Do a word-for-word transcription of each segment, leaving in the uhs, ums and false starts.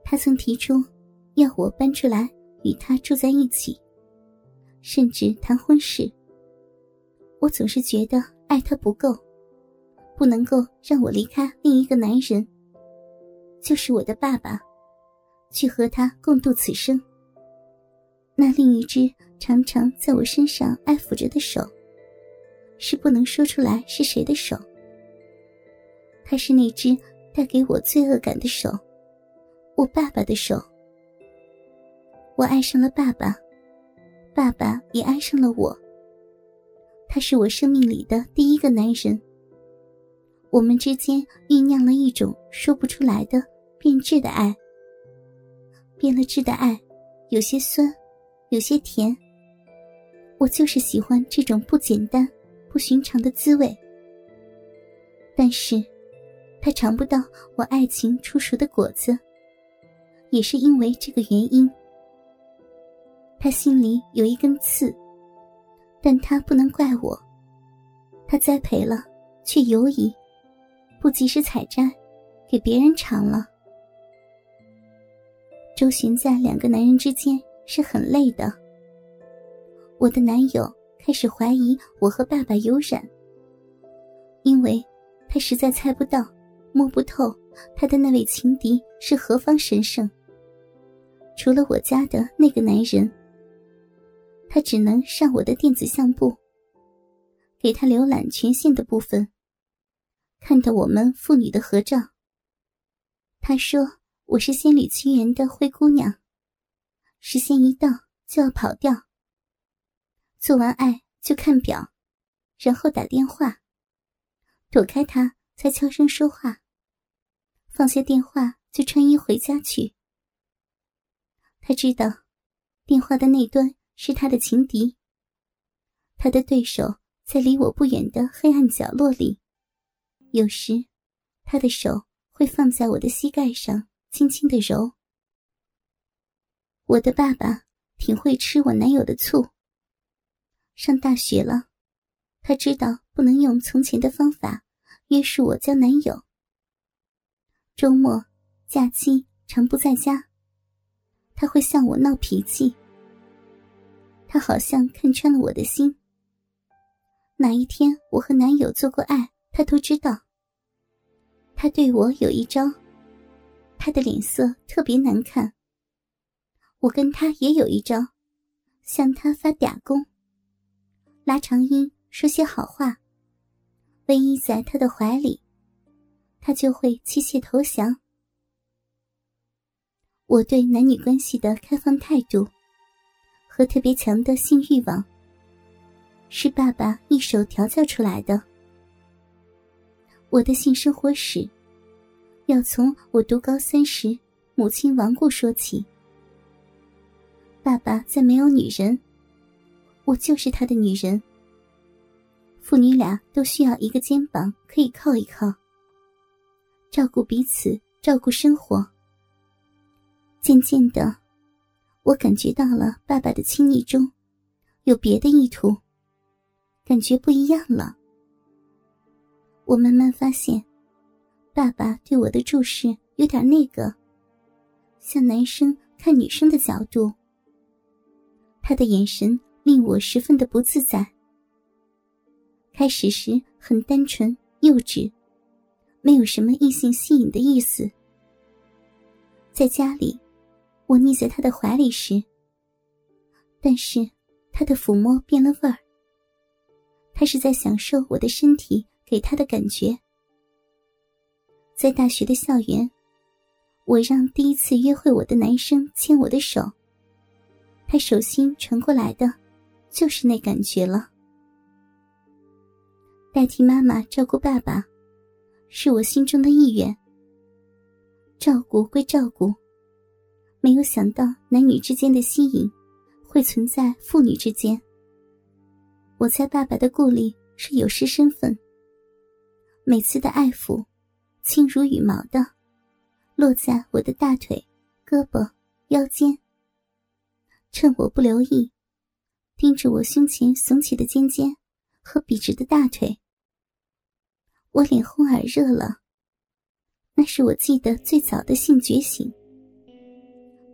他曾提出要我搬出来与他住在一起，甚至谈婚事。我总是觉得爱他不够，不能够让我离开另一个男人，就是我的爸爸，去和他共度此生。那另一只常常在我身上爱抚着的手，是不能说出来是谁的手。它是那只带给我罪恶感的手，我爸爸的手。我爱上了爸爸，爸爸也爱上了我。他是我生命里的第一个男人。我们之间酝酿了一种说不出来的变质的爱。变了质的爱，有些酸，有些甜。我就是喜欢这种不简单、不寻常的滋味。但是，他尝不到我爱情初熟的果子，也是因为这个原因。他心里有一根刺，但他不能怪我。他栽培了，却犹疑，不及时采摘，给别人尝了。周旋在两个男人之间是很累的。我的男友开始怀疑我和爸爸有染，因为他实在猜不到，摸不透他的那位情敌是何方神圣。除了我家的那个男人，他只能上我的电子相簿，给他浏览权限的部分，看到我们父女的合照。他说我是仙侣奇缘的灰姑娘，时限一到就要跑掉，做完爱就看表，然后打电话，躲开他才悄声说话，放下电话就穿衣回家去。他知道电话的那端是他的情敌，他的对手在离我不远的黑暗角落里，有时他的手会放在我的膝盖上轻轻地揉。我的爸爸挺会吃我男友的醋。上大学了，他知道不能用从前的方法约束我交男友。周末、假期常不在家，他会向我闹脾气。他好像看穿了我的心。哪一天我和男友做过爱，他都知道。他对我有一招，他的脸色特别难看。我跟他也有一招，向他发嗲功，拉长音说些好话，偎依在他的怀里，他就会弃械投降。我对男女关系的开放态度和特别强的性欲望，是爸爸一手调教出来的。我的性生活史要从我读高三时母亲亡故说起。爸爸再没有女人，我就是他的女人。父女俩都需要一个肩膀可以靠一靠，照顾彼此，照顾生活。渐渐的，我感觉到了爸爸的亲昵中有别的意图，感觉不一样了。我慢慢发现，爸爸对我的注视有点那个，像男生看女生的角度。他的眼神令我十分的不自在。开始时很单纯幼稚，没有什么异性吸引的意思。在家里，我腻在他的怀里时，但是他的抚摸变了味儿。他是在享受我的身体给他的感觉。在大学的校园，我让第一次约会我的男生牵我的手，他手心传过来的就是那感觉了。代替妈妈照顾爸爸，是我心中的意愿。照顾归照顾，没有想到男女之间的吸引会存在父女之间。我在爸爸的故里是有失身份，每次的爱抚轻如羽毛的落在我的大腿、胳膊、腰间，趁我不留意，盯着我胸前耸起的尖尖和笔直的大腿。我脸红耳热了，那是我记得最早的性觉醒。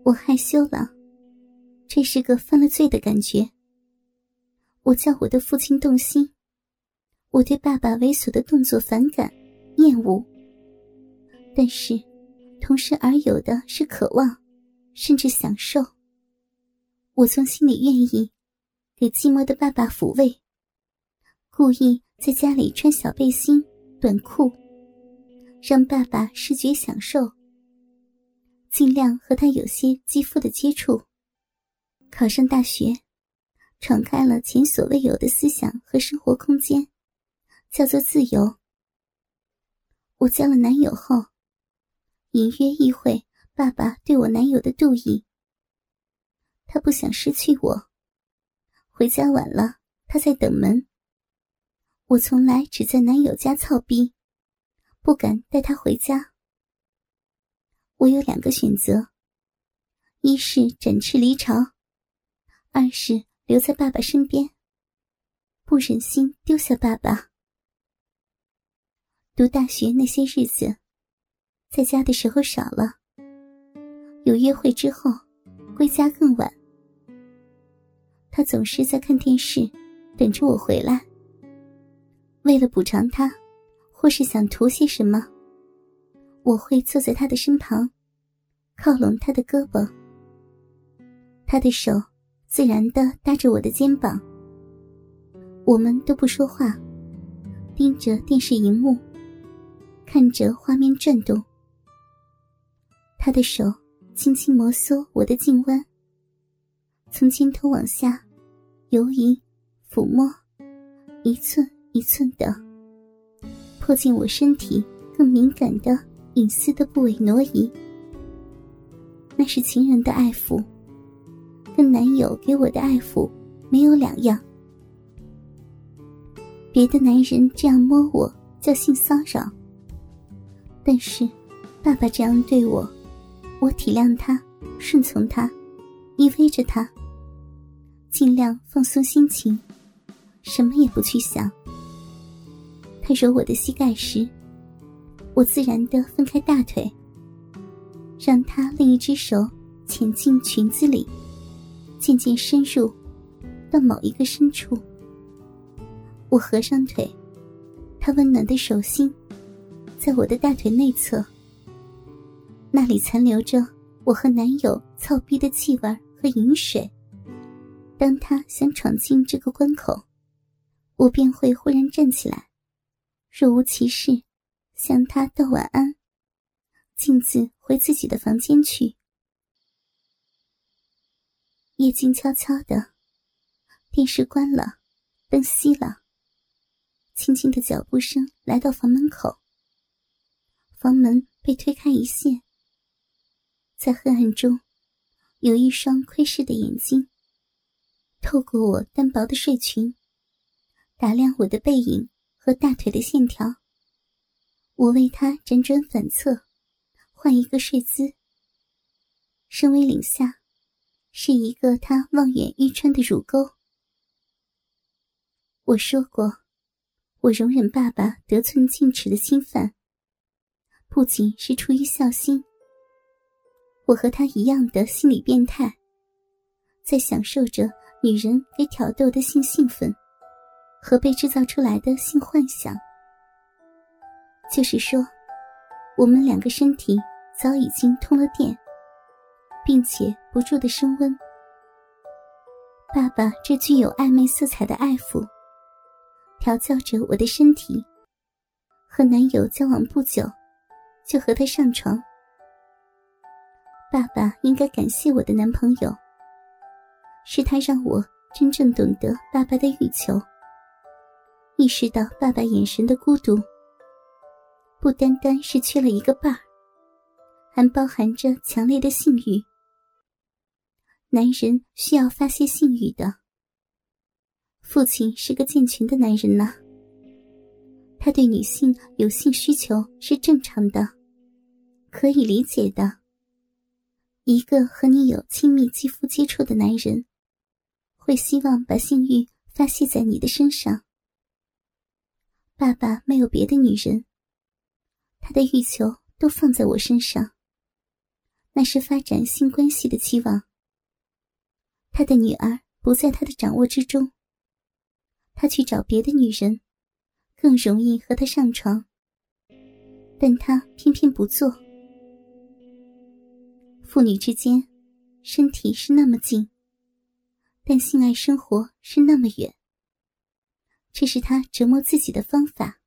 我害羞了，这是个犯了罪的感觉。我叫我的父亲动心，我对爸爸猥琐的动作反感厌恶，但是同时而有的是渴望，甚至享受。我从心里愿意给寂寞的爸爸抚慰，故意在家里穿小背心短裤，让爸爸视觉享受，尽量和他有些肌肤的接触。考上大学，闯开了前所未有的思想和生活空间，叫做自由。我交了男友后，隐约意会爸爸对我男友的妒意，他不想失去我。回家晚了，他在等门。我从来只在男友家操逼，不敢带他回家。我有两个选择，一是展翅离巢，二是留在爸爸身边，不忍心丢下爸爸。读大学那些日子，在家的时候少了，有约会之后，归家更晚。他总是在看电视，等着我回来。为了补偿他，或是想图些什么，我会坐在他的身旁，靠拢他的胳膊，他的手自然地搭着我的肩膀。我们都不说话，盯着电视荧幕，看着画面转动。他的手轻轻摩挲我的颈弯，从肩头往下游移抚摸，一寸一寸的迫近我身体更敏感的隐私的部位挪移。那是情人的爱抚，跟男友给我的爱抚没有两样。别的男人这样摸我叫性骚扰，但是爸爸这样对我，我体谅他，顺从他，依偎着他，尽量放松心情，什么也不去想。他揉我的膝盖时，我自然地分开大腿，让他另一只手潜进裙子里，渐渐深入到某一个深处。我合上腿，他温暖的手心在我的大腿内侧，那里残留着我和男友操逼的气味和饮水。当他想闯进这个关口，我便会忽然站起来，若无其事向他道晚安，径自回自己的房间去。夜静悄悄的，电视关了，灯熄了，轻轻的脚步声来到房门口，房门被推开一线，在黑暗中有一双窥视的眼睛透过我单薄的睡裙，打量我的背影和大腿的线条。我为他辗转反侧，换一个睡姿。身为领下，是一个他望眼欲穿的乳沟。我说过，我容忍爸爸得寸进尺的侵犯，不仅是出于孝心，我和他一样的心理变态，在享受着女人给挑逗的性兴奋和被制造出来的性幻想。就是说，我们两个身体早已经通了电，并且不住地升温。爸爸这具有暧昧色彩的爱抚调教着我的身体。和男友交往不久，就和他上床。爸爸应该感谢我的男朋友，是他让我真正懂得爸爸的欲求，意识到爸爸眼神的孤独，不单单是缺了一个伴儿，还包含着强烈的性欲。男人需要发泄性欲的。父亲是个健全的男人呢，他对女性有性需求是正常的，可以理解的。一个和你有亲密肌肤接触的男人，会希望把性欲发泄在你的身上。爸爸没有别的女人，他的欲求都放在我身上。 那是发展性关系的期望。他的女儿不在他的掌握之中，他去找别的女人，更容易和她上床，但他偏偏不做。父女之间，身体是那么近，但性爱生活是那么远，这是他折磨自己的方法。